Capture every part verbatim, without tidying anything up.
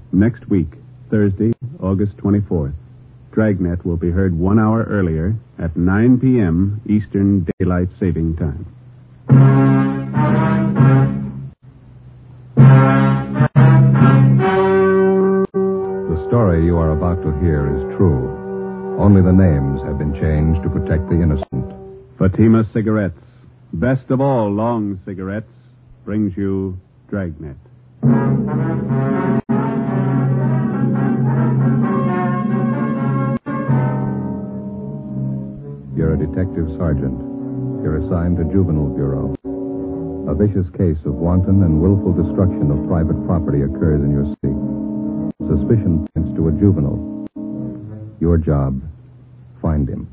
Next week, Thursday, August twenty-fourth, Dragnet will be heard one hour earlier at nine p.m. Eastern Daylight Saving Time. The story you are about to hear is true. Only the names have been changed to protect the innocent. Fatima Cigarettes, best of all long cigarettes, brings you Dragnet. You're a detective sergeant. You're assigned to Juvenile Bureau. A vicious case of wanton and willful destruction of private property occurs in your city. Suspicion points to a juvenile. Your job, find him.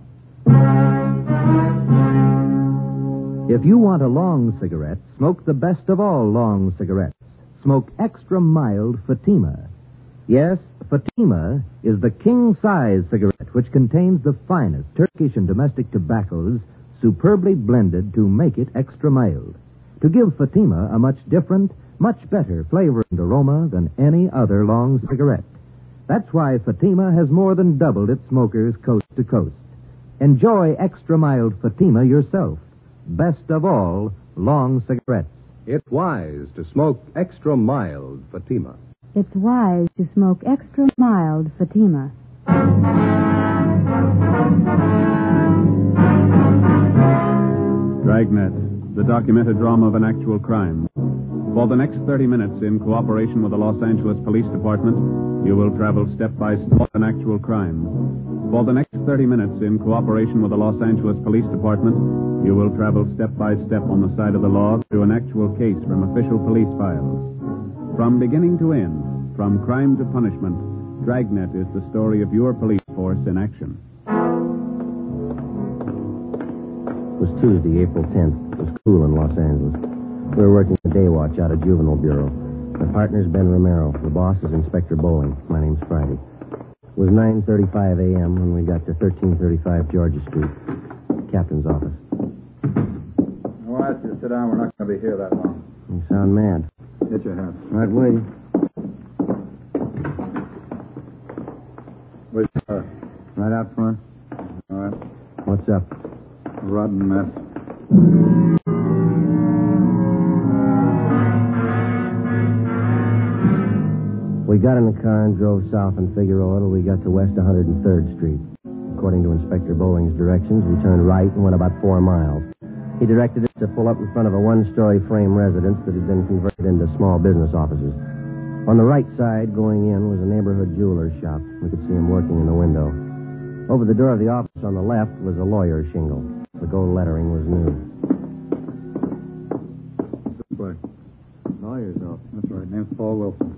If you want a long cigarette, smoke the best of all long cigarettes. Smoke extra mild Fatima. Yes, Fatima is the king-size cigarette which contains the finest Turkish and domestic tobaccos superbly blended to make it extra mild, to give Fatima a much different, much better flavor and aroma than any other long cigarette. That's why Fatima has more than doubled its smokers coast to coast. Enjoy extra mild Fatima yourself. Best of all, long cigarettes. It's wise to smoke extra mild Fatima. It's wise to smoke extra mild Fatima. Dragnet, the documented drama of an actual crime. For the next thirty minutes, in cooperation with the Los Angeles Police Department, you will travel step by step an actual crime. For the next thirty minutes, in cooperation with the Los Angeles Police Department, you will travel step by step on the side of the law through an actual case from official police files. From beginning to end, from crime to punishment, Dragnet is the story of your police force in action. It was Tuesday, April tenth. It was cool in Los Angeles. We were working the day watch out of Juvenile Bureau. My partner's Ben Romero. The boss is Inspector Bowling. My name's Friday. It was nine thirty-five a.m. when we got to thirteen thirty-five Georgia Street. Captain's office. I'll ask you to sit down. We're not going to be here that long. You sound mad. Get your hat. Right way. Where's your car? Right out front. All right. What's up? A rotten mess. We got in the car and drove south in Figueroa till we got to West one hundred third Street. According to Inspector Bowling's directions, we turned right and went about four miles. He directed us to pull up in front of a one-story frame residence that had been converted into small business offices. On the right side, going in, was a neighborhood jeweler's shop. We could see him working in the window. Over the door of the office on the left was a lawyer's shingle. The gold lettering was new. This way. Lawyer's office. That's right. Name's Paul Wilson.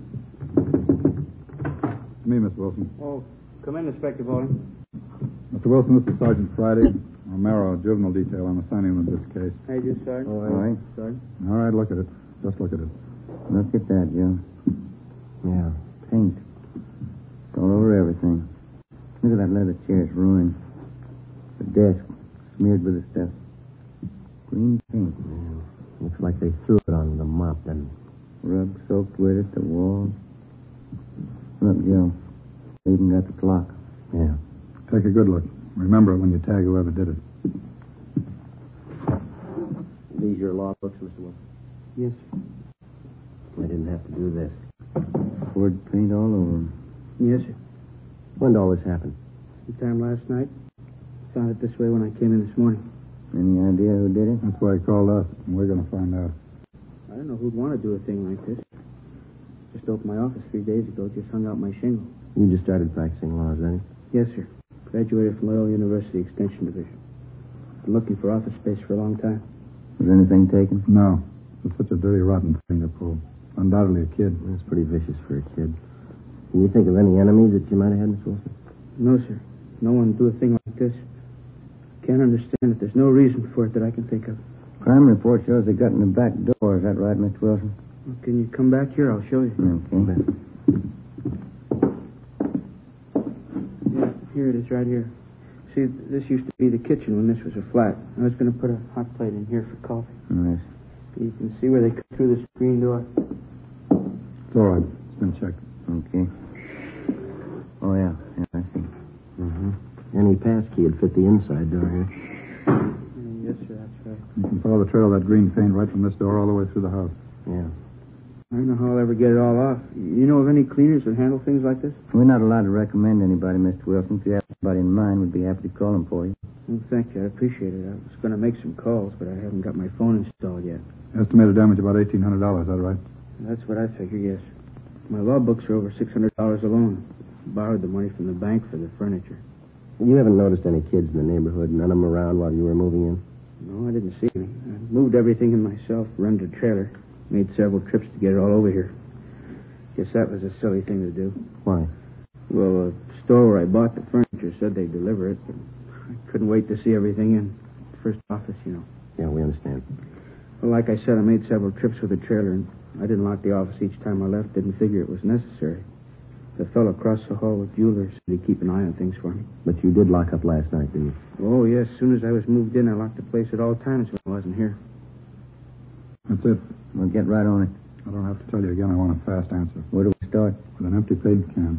Me, Miss Wilson. Oh, come in, Inspector Bowling. Mister Wilson, this is Sergeant Friday. Romero, juvenile detail. I'm assigning him to this case. How you do, Sergeant? All right. Sergeant? All right, look at it. Just look at it. Look at that, Joe. Yeah. Paint. It's all over everything. Look at that leather chair. It's ruined. The desk smeared with the stuff. Green paint. Yeah. Looks like they threw it on the mop and... Rug soaked with it, the wall. Look, Joe. They even got the clock. Yeah. Take a good look. Remember it when you tag whoever did it. These your law books, Mister Wilson? Yes, sir. I didn't have to do this. Poured paint all over them. Yes, sir. When did all this happen? Sometime last night. Found it this way when I came in this morning. Any idea who did it? That's why he called us, and we're going to find out. I don't know who'd want to do a thing like this. Just opened my office three days ago. Just hung out my shingle. You just started practicing law, is that it? Yes, sir. Graduated from Loyola University Extension Division. Been looking for office space for a long time. Was anything taken? No. It's such a dirty, rotten thing to pull. Undoubtedly a kid. That's pretty vicious for a kid. Can you think of any enemies that you might have had, Miss Wilson? No, sir. No one would do a thing like this. Can't understand it. There's no reason for it that I can think of. Crime report shows they got in the back door. Is that right, Mister Wilson? Well, can you come back here? I'll show you. Okay. Yeah, here it is right here. See, this used to be the kitchen when this was a flat. I was going to put a hot plate in here for coffee. Yes. You can see where they cut through the screen door. It's all right. It's been checked. Okay. only pass key would fit the inside door here. Yes, sir, that's right. You can follow the trail of that green paint right from this door all the way through the house. Yeah. I don't know how I'll ever get it all off. You know of any cleaners that handle things like this? We're not allowed to recommend anybody, Mister Wilson. If you have somebody in mind, we'd be happy to call them for you. Well, thank you. I appreciate it. I was going to make some calls, but I haven't got my phone installed yet. Estimated damage about eighteen hundred dollars, is that right? That's what I figure, yes. My law books are over six hundred dollars alone. Borrowed the money from the bank for the furniture. You haven't noticed any kids in the neighborhood, none of them around while you were moving in? No, I didn't see any. I moved everything in myself, rented a trailer, made several trips to get it all over here. Guess that was a silly thing to do. Why? Well, the store where I bought the furniture said they'd deliver it, but I couldn't wait to see everything in. First office, you know. Yeah, we understand. Well, like I said, I made several trips with the trailer, and I didn't lock the office each time I left. Didn't figure it was necessary. The fellow across the hall with jewelers said he'd keep an eye on things for me. But you did lock up last night, didn't you? Oh, yes. As soon as I was moved in, I locked the place at all times when I wasn't here. That's it. We'll get right on it. I don't have to tell you again. I want a fast answer. Where do we start? With an empty paint can.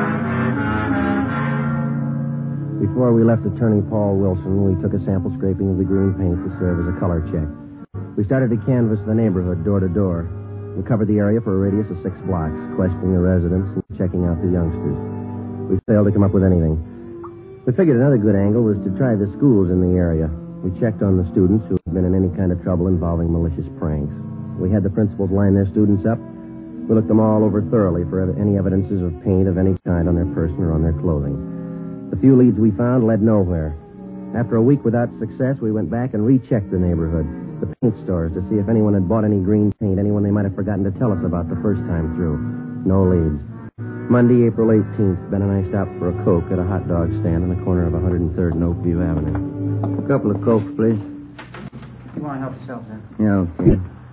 Before we left Attorney Paul Wilson, we took a sample scraping of the green paint to serve as a color check. We started to canvass the neighborhood door to door. We covered the area for a radius of six blocks, questioning the residents and checking out the youngsters. We failed to come up with anything. We figured another good angle was to try the schools in the area. We checked on the students who had been in any kind of trouble involving malicious pranks. We had the principals line their students up. We looked them all over thoroughly for any evidences of paint of any kind on their person or on their clothing. The few leads we found led nowhere. After a week without success, we went back and rechecked the neighborhood, the paint stores, to see if anyone had bought any green paint, anyone they might have forgotten to tell us about the first time through. No leads. Monday, April eighteenth, Ben and I stopped for a Coke at a hot dog stand on the corner of one hundred third and Oakview Avenue. A couple of Cokes, please. You want to help yourself, then? Yeah, okay.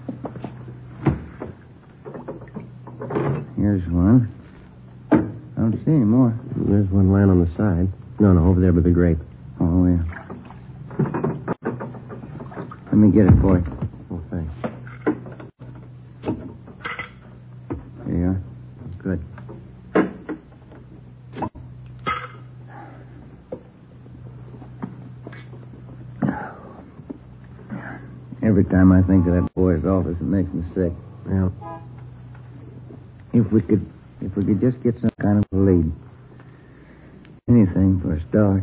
Here's one. I don't see any more. There's one lying on the side. No, no, over there by the grape. Oh, yeah. Let me get it for you. Oh, thanks. There you are. Good. Every time I think of that boy's office, it makes me sick. Yeah. If we could, if we could just get some kind of a lead. Anything for a start.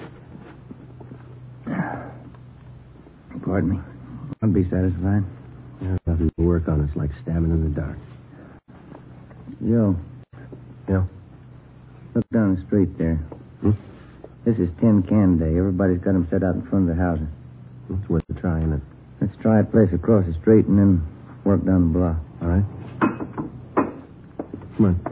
Pardon me. I'll be satisfied. There's nothing to work on. It's like stabbing in the dark. Joe. Yeah? Look down the street there. Hmm? This is Tin Can Day. Everybody's got them set out in front of the houses. It's worth a try, isn't it? Let's try a place across the street and then work down the block. All right. Come on.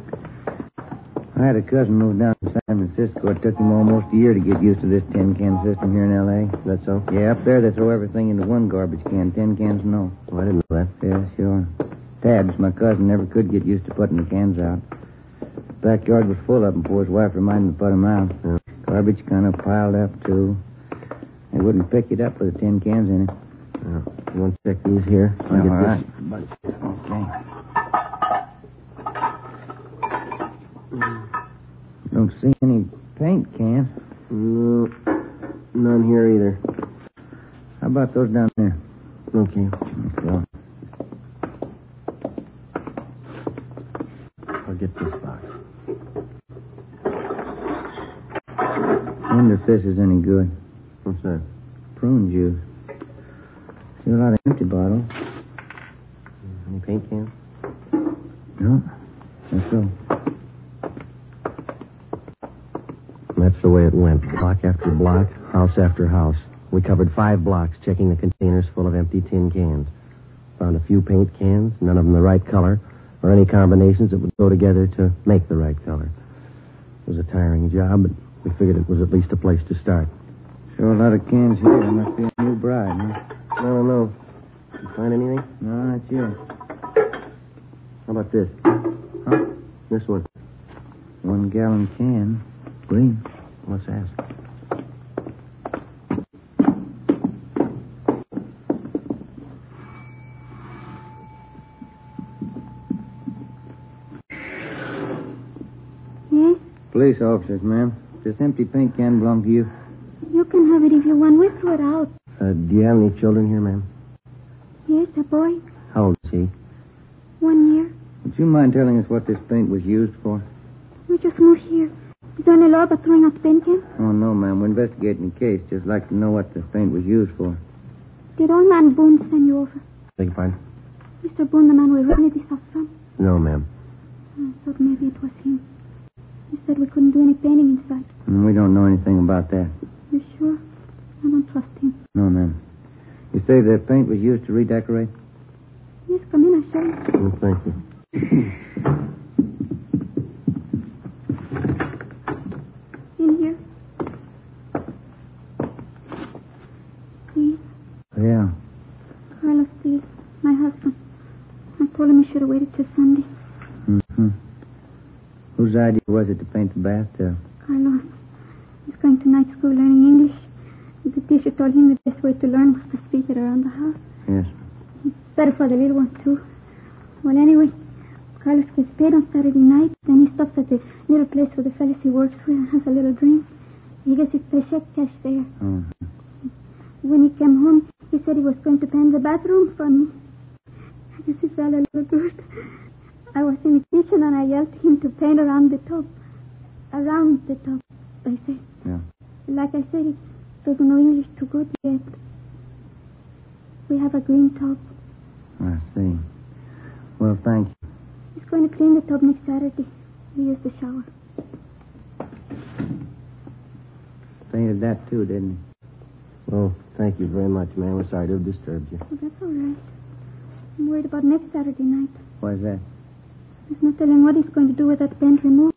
I had a cousin move down to San Francisco. It took him almost a year to get used to this tin can system here in L A. Is that so? Yeah, up there they throw everything into one garbage can. Tin cans, no. Oh, I didn't know that. Yeah, sure. Tabs, my cousin, never could get used to putting the cans out. Backyard was full of them before his wife reminded him to put them out. Yeah. Garbage kind of piled up, too. They wouldn't pick it up with the tin cans in it. Yeah. You want to check these here? I'll Yeah, get all this. right. But, okay. Don't see any paint cans. No, none here either. How about those down there? Okay. Let's go. I'll get this box. Wonder if this is any good. What's that? Prune juice. See a lot of empty bottles. Any paint cans? No. Let's go. That's the way it went. Block after block, house after house. We covered five blocks, checking the containers full of empty tin cans. Found a few paint cans, none of them the right color, or any combinations that would go together to make the right color. It was a tiring job, but we figured it was at least a place to start. Sure a lot of cans here. There must be a new bride, huh? I don't know. Did you find anything? No, not yet. How about this? Huh? This one. One gallon can. Green. Let's ask. Yes? Police officers, ma'am. This empty paint can belong to you? You can have it if you want. We threw it out. Uh, do you have any children here, ma'am? Yes, a boy. How old is he? One year. Would you mind telling us what this paint was used for? We just moved here. Is there any law about throwing out the paint can? Oh, no, ma'am. We're investigating the case. Just like to know what the paint was used for. Did old man Boone send you over? Beg your pardon? Mister Boone, the man we rented this house from? No, ma'am. I thought maybe it was him. He said we couldn't do any painting inside. Mm, we don't know anything about that. You sure? I don't trust him. No, ma'am. You say the paint was used to redecorate? Yes, come in, I'll show you. Oh, thank you. In here. Steve. Yeah. Carlos Steele, my husband. I told him he should have waited till Sunday. Mm-hmm. Whose idea was it to paint the bathtub? Carlos. He's going to night school learning English. The teacher told him the best way to learn was to speak it around the house. Yes. It's better for the little one, too. Well, anyway, Carlos gets paid on Saturday night, then he stops at the little place where the fellas he works with and has a little drink. He gets his paycheck cash there. Oh. When he came home, he said he was going to paint the bathroom for me. I guess he felt a little good. I was in the kitchen and I yelled to him to paint around the top. Around the top, I said. Yeah. Like I said, he doesn't know English too good yet. We have a green tub. I see. Well, thank you. He's going to clean the tub next Saturday. We use the shower. Painted that, too, didn't he? Oh, thank you very much, ma'am. We're sorry to have disturbed you. Oh, that's all right. I'm worried about next Saturday night. Why is that? There's no telling what he's going to do with that paint remover.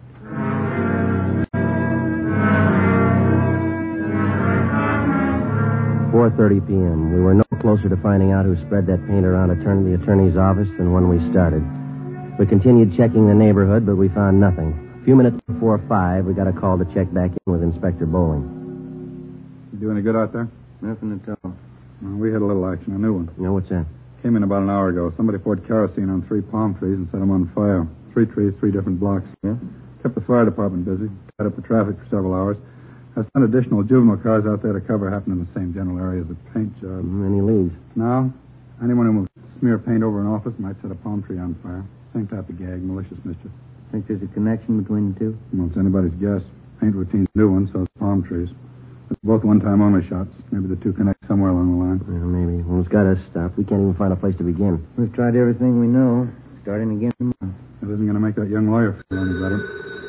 four thirty p.m. We were no closer to finding out who spread that paint around attorney, the attorney's office than when we started. We continued checking the neighborhood, but we found nothing. A few minutes before five, we got a call to check back in with Inspector Bowling. You do any good out there? Nothing at all. Well, we had a little action, a new one. You know, what's that? Came in about an hour ago. Somebody poured kerosene on three palm trees and set them on fire. Three trees, three different blocks. Yeah? Kept the fire department busy. Tied up the traffic for several hours. Have sent additional juvenile cars out there to cover happened in the same general area as the paint job. Mm, Any leads? Now, anyone who will smear paint over an office might set a palm tree on fire. Same type of gag, malicious mischief. Think there's a connection between the two? Well, it's anybody's guess. Paint routine's new one, so it's palm trees. It's both one-time only shots. Maybe the two connect somewhere along the line. Well, maybe. Well, it's got us stopped. We can't even find a place to begin. We've tried everything we know. Starting again tomorrow. It isn't going to make that young lawyer feel any better.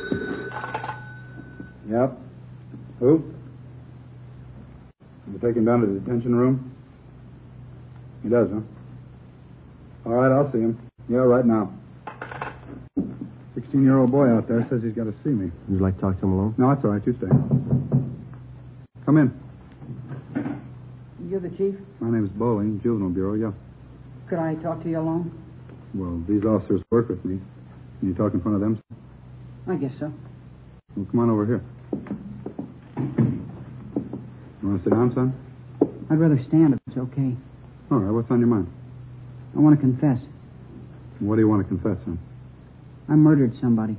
Yep. Who? You take him down to the detention room? He does, huh? All right, I'll see him. Yeah, right now. Sixteen-year-old boy out there says he's got to see me. Would you like to talk to him alone? No, that's all right. You stay. Come in. You're the chief? My name's Bowling, Juvenile Bureau, yeah. Could I talk to you alone? Well, these officers work with me. Can you talk in front of them? I guess so. Well, come on over here. You want to sit down, son? I'd rather stand if it's okay. All right, what's on your mind? I want to confess. What do you want to confess, son? I murdered somebody.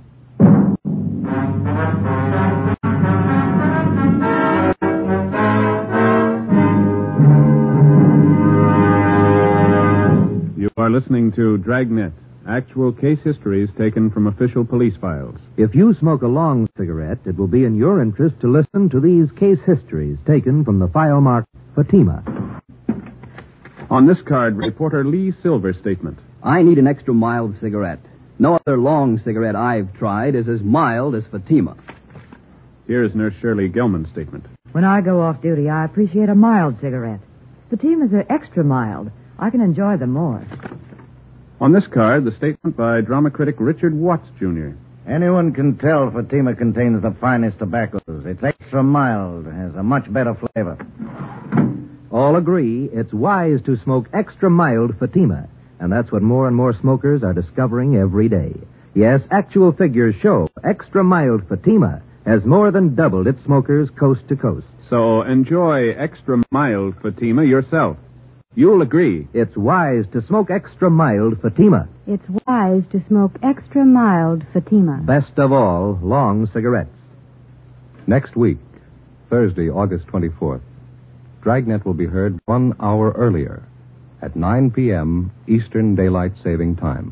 You are listening to Dragnet, actual case histories taken from official police files. If you smoke a long cigarette, it will be in your interest to listen to these case histories taken from the file marked Fatima. On this card, reporter Lee Silver's statement. I need an extra mild cigarette. No other long cigarette I've tried is as mild as Fatima. Here's Nurse Shirley Gelman's statement. When I go off duty, I appreciate a mild cigarette. Fatimas are extra mild. I can enjoy them more. On this card, the statement by drama critic Richard Watts, Junior Anyone can tell Fatima contains the finest tobaccos. It's extra mild, has a much better flavor. All agree it's wise to smoke extra mild Fatima, and that's what more and more smokers are discovering every day. Yes, actual figures show extra mild Fatima has more than doubled its smokers coast to coast. So enjoy extra mild Fatima yourself. You'll agree. It's wise to smoke extra mild Fatima. It's wise to smoke extra mild Fatima. Best of all, long cigarettes. Next week, Thursday, August twenty-fourth, Dragnet will be heard one hour earlier at nine p.m. Eastern Daylight Saving Time.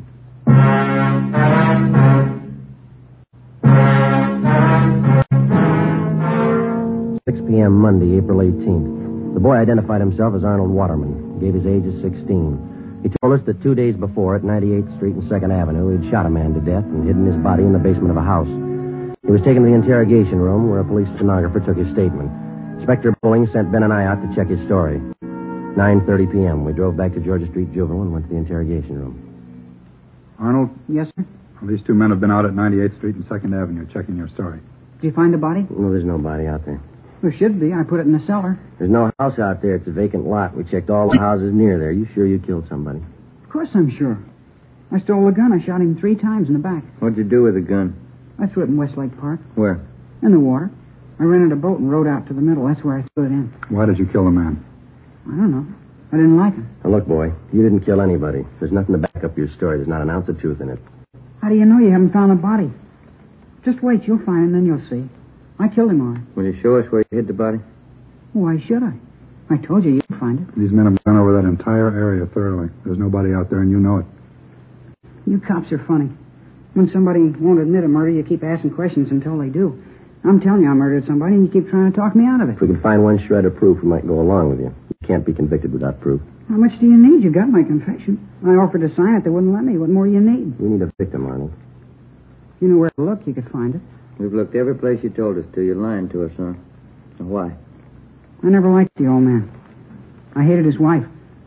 six p.m. Monday, April eighteenth. The boy identified himself as Arnold Waterman. He gave his age as sixteen. He told us that two days before, at ninety-eighth Street and second Avenue, he'd shot a man to death and hidden his body in the basement of a house. He was taken to the interrogation room where a police stenographer took his statement. Inspector Bowling sent Ben and I out to check his story. nine thirty p.m. We drove back to Georgia Street Juvenile and went to the interrogation room. Arnold? Yes, sir? Well, these two men have been out at ninety-eighth Street and second Avenue checking your story. Did you find the body? No, there's no body out there. There should be. I put it in the cellar. There's no house out there. It's a vacant lot. We checked all the houses near there. You sure you killed somebody? Of course I'm sure. I stole the gun. I shot him three times in the back. What'd you do with the gun? I threw it in Westlake Park. Where? In the water. I rented a boat and rowed out to the middle. That's where I threw it in. Why did you kill the man? I don't know. I didn't like him. Now, look, boy, you didn't kill anybody. There's nothing to back up your story. There's not an ounce of truth in it. How do you know you haven't found the body? Just wait. You'll find him, then you'll see. I killed him, all right. Will you show us where you hid the body? Why should I? I told you you'll find it. These men have gone over that entire area thoroughly. There's nobody out there, and you know it. You cops are funny. When somebody won't admit a murder, you keep asking questions until they do. I'm telling you I murdered somebody, and you keep trying to talk me out of it. If we can find one shred of proof, we might go along with you. You can't be convicted without proof. How much do you need? You got my confession. I offered to sign it. They wouldn't let me. What more do you need? We need a victim, Arnold. You know where to look. You could find it. We've looked every place you told us to. You're lying to us, huh? So why? I never liked the old man. I hated his wife.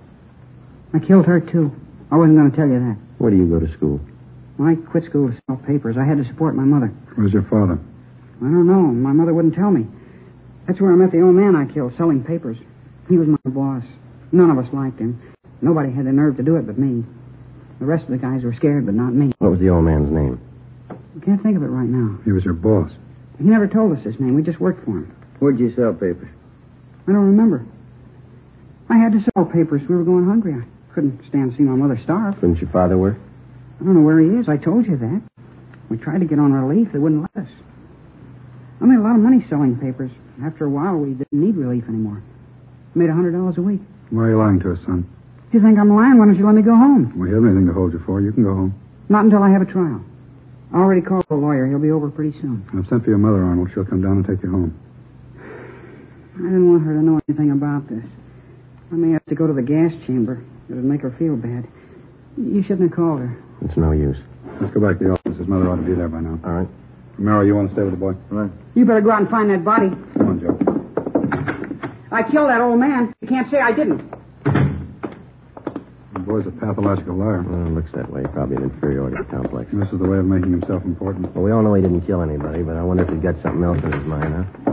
I killed her, too. I wasn't going to tell you that. Where do you go to school? I quit school to sell papers. I had to support my mother. Where's your father? I don't know. My mother wouldn't tell me. That's where I met the old man I killed, selling papers. He was my boss. None of us liked him. Nobody had the nerve to do it but me. The rest of the guys were scared, but not me. What was the old man's name? I can't think of it right now. He was your boss. He never told us his name. We just worked for him. Where'd you sell papers? I don't remember. I had to sell papers. We were going hungry. I couldn't stand to see my mother starve. Couldn't your father work? I don't know where he is. I told you that. We tried to get on relief. They wouldn't let us. I made a lot of money selling papers. After a while, we didn't need relief anymore. I made a hundred dollars a week. Why are you lying to us, son? If you think I'm lying, why don't you let me go home? We haven't anything to hold you for. You can go home. Not until I have a trial. I already called the lawyer. He'll be over pretty soon. I've sent for your mother, Arnold. She'll come down and take you home. I didn't want her to know anything about this. I may have to go to the gas chamber. It'd make her feel bad. You shouldn't have called her. It's no use. Let's go back to the office. His mother ought to be there by now. All right. Romero, you want to stay with the boy? All right. You better go out and find that body. Come on, Joe. I killed that old man. You can't say I didn't. The boy's a pathological liar. Well, it looks that way. Probably an inferiority complex. This is the way of making himself important. Well, we all know he didn't kill anybody, but I wonder if he's got something else in his mind, huh?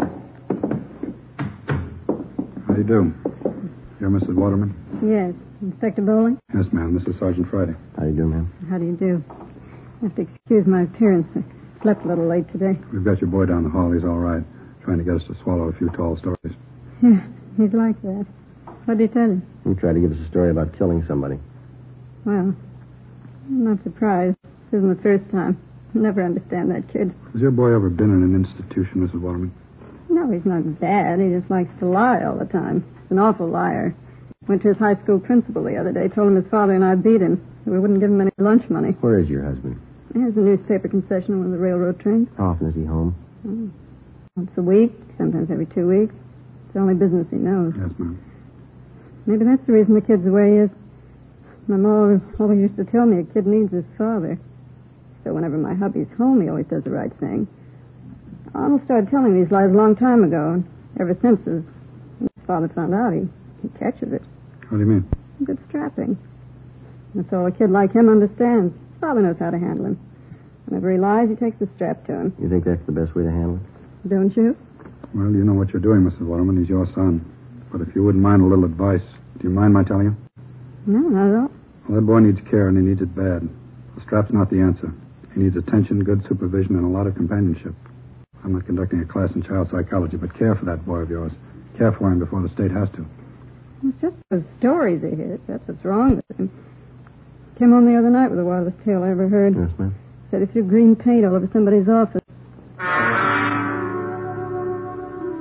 How do you do? You're Missus Waterman? Yes. Inspector Bowling? Yes, ma'am. This is Sergeant Friday. How do you do, ma'am? How do you do? You have to excuse my appearance. I slept a little late today. We've got your boy down the hall. He's all right. Trying to get us to swallow a few tall stories. Yeah, he's like that. What did he tell you? He tried to give us a story about killing somebody. Well, I'm not surprised. This isn't the first time. I'll never understand that kid. Has your boy ever been in an institution, Missus Waterman? No, he's not bad. He just likes to lie all the time. He's an awful liar. Went to his high school principal the other day, told him his father and I beat him. We wouldn't give him any lunch money. Where is your husband? He has a newspaper concession on one of the railroad trains. How often is he home? Oh, once a week, sometimes every two weeks. It's the only business he knows. Yes, ma'am. Maybe that's the reason the kid's the way he is. My mom always used to tell me a kid needs his father. So whenever my hubby's home, he always does the right thing. Arnold started telling these lies a long time ago, and ever since his, his father found out, he, he catches it. What do you mean? Good strapping. That's all a kid like him understands. His father knows how to handle him. Whenever he lies, he takes the strap to him. You think that's the best way to handle it? Don't you? Well, you know what you're doing, Missus Waterman. He's your son. But if you wouldn't mind a little advice, do you mind my telling you? No, not at all. Well, that boy needs care, and he needs it bad. The strap's not the answer. He needs attention, good supervision, and a lot of companionship. I'm not conducting a class in child psychology, but care for that boy of yours. Care for him before the state has to. It's just those stories he hears. That's what's wrong with him. Came home the other night with the wildest tale I ever heard. Yes, ma'am. Said he threw green paint all over somebody's office.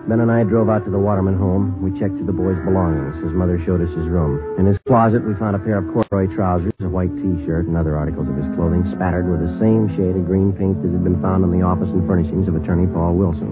Ben and I drove out to the Waterman home. We checked through the boy's belongings. His mother showed us his room. In his closet, we found a pair of corduroy trousers, a white T-shirt, and other articles of his clothing spattered with the same shade of green paint that had been found in the office and furnishings of Attorney Paul Wilson.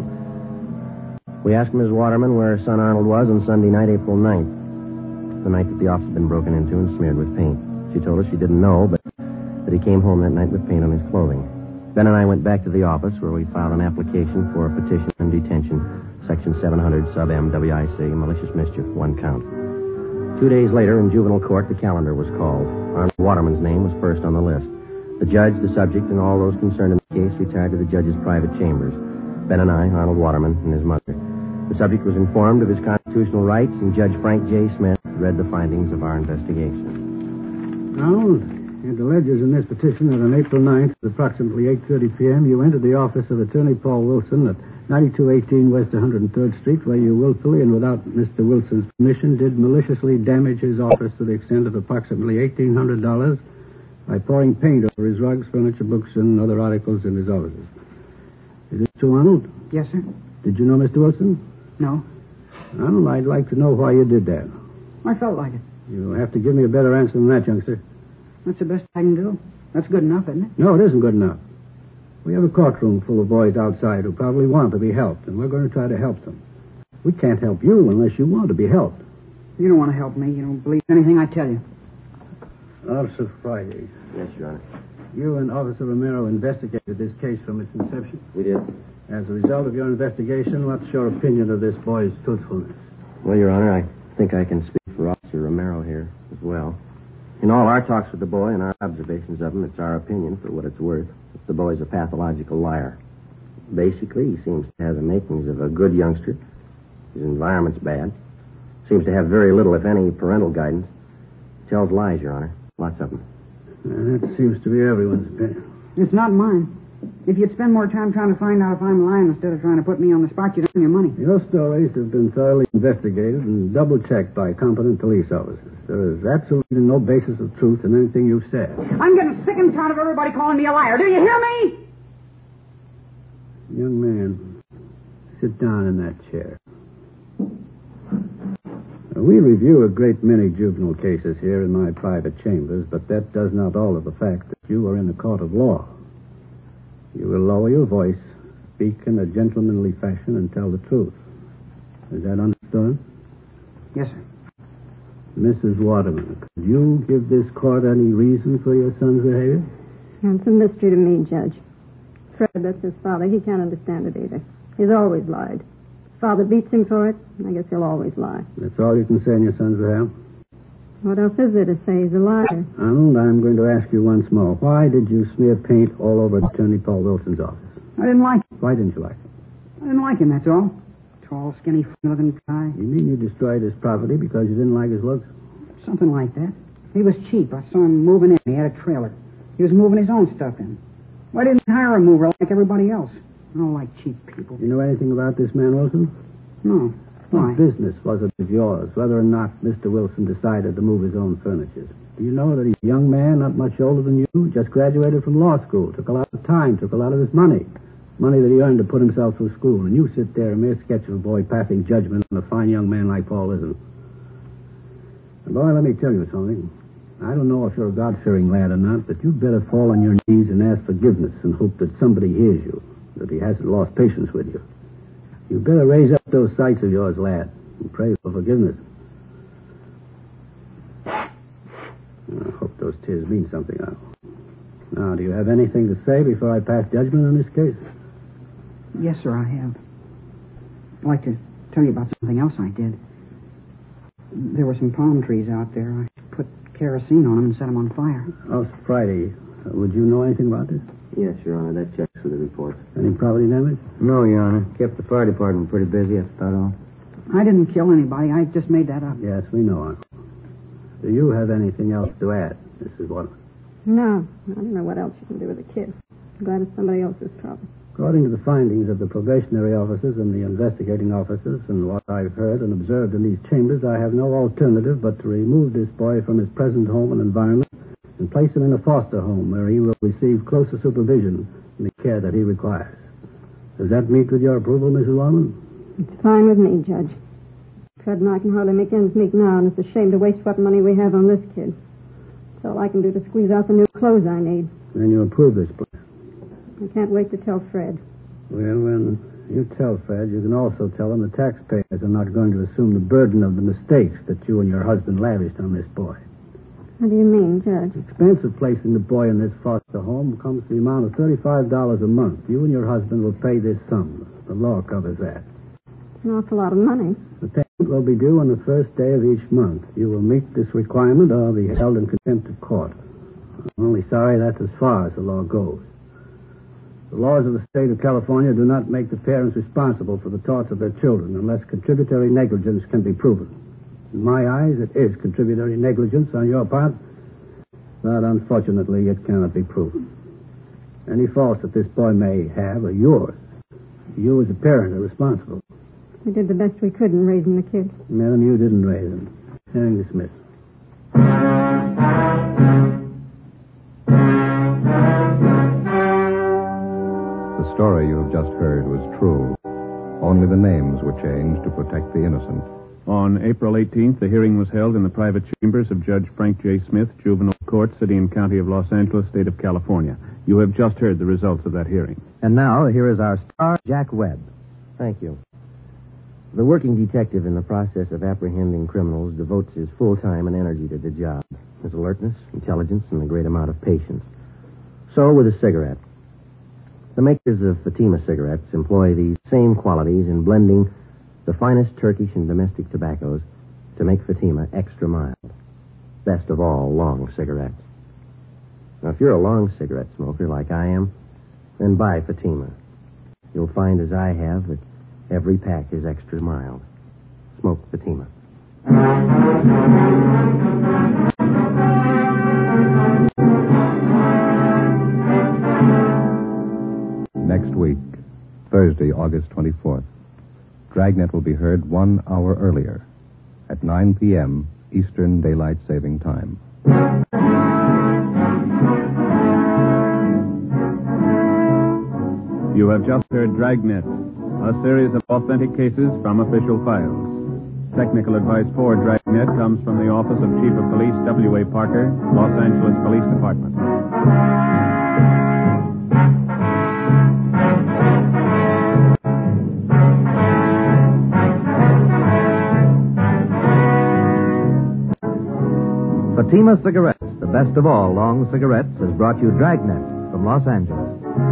We asked Miz Waterman where her son Arnold was on Sunday night, April ninth, the night that the office had been broken into and smeared with paint. She told us she didn't know, but that he came home that night with paint on his clothing. Ben and I went back to the office where we filed an application for a petition and detention, Section seven hundred, sub M, W I C, malicious mischief, one count. Two days later, in juvenile court, the calendar was called. Arnold Waterman's name was first on the list. The judge, the subject, and all those concerned in the case retired to the judge's private chambers. Ben and I, Arnold Waterman, and his mother. The subject was informed of his constitutional rights, and Judge Frank J. Smith read the findings of our investigation. Arnold, it alleges in this petition that on April ninth, at approximately eight thirty p.m., you entered the office of Attorney Paul Wilson at ninety-two eighteen West one hundred third Street, where you willfully and without Mister Wilson's permission did maliciously damage his office to the extent of approximately eighteen hundred dollars by pouring paint over his rugs, furniture, books, and other articles in his offices. Is this true, Arnold? Yes, sir. Did you know Mister Wilson? No. Arnold, I'd like to know why you did that. I felt like it. You'll have to give me a better answer than that, youngster. That's the best I can do. That's good enough, isn't it? No, it isn't good enough. We have a courtroom full of boys outside who probably want to be helped, and we're going to try to help them. We can't help you unless you want to be helped. You don't want to help me. You don't believe anything I tell you. Officer Friday. Yes, Your Honor. You and Officer Romero investigated this case from its inception. We did. As a result of your investigation, what's your opinion of this boy's truthfulness? Well, Your Honor, I think I can speak for Officer Romero here as well. In all our talks with the boy and our observations of him, it's our opinion, for what it's worth, that the boy's a pathological liar. Basically, he seems to have the makings of a good youngster. His environment's bad. Seems to have very little, if any, parental guidance. Tells lies, Your Honor. Lots of them. Uh, that seems to be everyone's opinion. It's not mine. If you'd spend more time trying to find out if I'm lying instead of trying to put me on the spot, you'd earn your money. Your stories have been thoroughly investigated and double-checked by competent police officers. There is absolutely no basis of truth in anything you've said. I'm getting sick and tired of everybody calling me a liar. Do you hear me? Young man, sit down in that chair. Now, we review a great many juvenile cases here in my private chambers, but that does not alter the fact that you are in a court of law. You will lower your voice, speak in a gentlemanly fashion, and tell the truth. Is that understood? Yes, sir. Missus Waterman, could you give this court any reason for your son's behavior? It's a mystery to me, Judge. Fred, that's his father. He can't understand it either. He's always lied. His father beats him for it. I guess he'll always lie. That's all you can say on your son's behalf? What else is there to say? He's a liar. Arnold, I'm going to ask you once more. Why did you smear paint all over Attorney Paul Wilson's office? I didn't like him. Why didn't you like him? I didn't like him, that's all. Tall, skinny, funny-looking guy. You mean you destroyed his property because you didn't like his looks? Something like that. He was cheap. I saw him moving in. He had a trailer. He was moving his own stuff in. Why didn't he hire a mover like everybody else? I don't like cheap people. You know anything about this man, Wilson? No. Why? What business was it of yours, whether or not Mister Wilson decided to move his own furniture? Do you know that he's a young man, not much older than you, just graduated from law school, took a lot of time, took a lot of his money, money that he earned to put himself through school, and you sit there, a mere sketch of a boy passing judgment on a fine young man like Paul isn't. And boy, let me tell you something. I don't know if you're a God-fearing lad or not, but you'd better fall on your knees and ask forgiveness and hope that somebody hears you, that he hasn't lost patience with you. You better raise up those sights of yours, lad, and pray for forgiveness. I hope those tears mean something now. Now, do you have anything to say before I pass judgment on this case? Yes, sir, I have. I'd like to tell you about something else I did. There were some palm trees out there. I put kerosene on them and set them on fire. Oh, Friday. Uh, would you know anything about this? Yes, Your Honor. That checks for the report. Any property damage? No, Your Honor. Kept the fire department pretty busy. That's about all. I didn't kill anybody. I just made that up. Yes, we know it. Do you have anything else to add, Missus Waterman? No. I don't know what else you can do with a kid. I'm glad it's somebody else's problem. According to the findings of the probationary officers and the investigating officers and what I've heard and observed in these chambers, I have no alternative but to remove this boy from his present home and environment and place him in a foster home where he will receive closer supervision and the care that he requires. Does that meet with your approval, Missus Waterman? It's fine with me, Judge. Fred and I can hardly make ends meet now, and it's a shame to waste what money we have on this kid. It's all I can do to squeeze out the new clothes I need. Then you approve this plan. I can't wait to tell Fred. Well, when you tell Fred, you can also tell him the taxpayers are not going to assume the burden of the mistakes that you and your husband lavished on this boy. What do you mean, Judge? The expense of placing the boy in this foster home comes to the amount of thirty-five dollars a month. You and your husband will pay this sum. The law covers that. An awful lot of money. The payment will be due on the first day of each month. You will meet this requirement or be held in contempt of court. I'm only sorry that's as far as the law goes. The laws of the state of California do not make the parents responsible for the torts of their children unless contributory negligence can be proven. In my eyes, it is contributory negligence on your part, but unfortunately, it cannot be proven. Any faults that this boy may have are yours. You as a parent are responsible. We did the best we could in raising the kid. Madam, you didn't raise him. Hearing dismissed. The story you have just heard was true. Only the names were changed to protect the innocent. On April eighteenth, the hearing was held in the private chambers of Judge Frank J. Smith, Juvenile Court, City and County of Los Angeles, State of California. You have just heard the results of that hearing. And now, here is our star, Jack Webb. Thank you. The working detective in the process of apprehending criminals devotes his full time and energy to the job. His alertness, intelligence, and a great amount of patience. So with a cigarette. The makers of Fatima cigarettes employ these same qualities in blending the finest Turkish and domestic tobaccos to make Fatima extra mild. Best of all, long cigarettes. Now, if you're a long cigarette smoker like I am, then buy Fatima. You'll find, as I have, that every pack is extra mild. Smoke Fatima. Next week, Thursday, August twenty-fourth, Dragnet will be heard one hour earlier at nine p.m. Eastern Daylight Saving Time. You have just heard Dragnet, a series of authentic cases from official files. Technical advice for Dragnet comes from the Office of Chief of Police W A. Parker, Los Angeles Police Department. Fatima Cigarettes, the best of all long cigarettes, has brought you Dragnet from Los Angeles.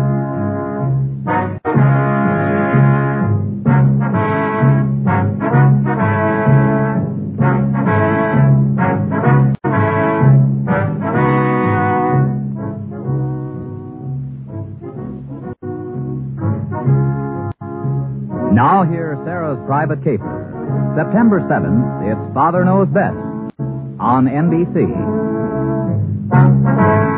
Now hear Sarah's Private Caper. September seventh, it's Father Knows Best on N B C.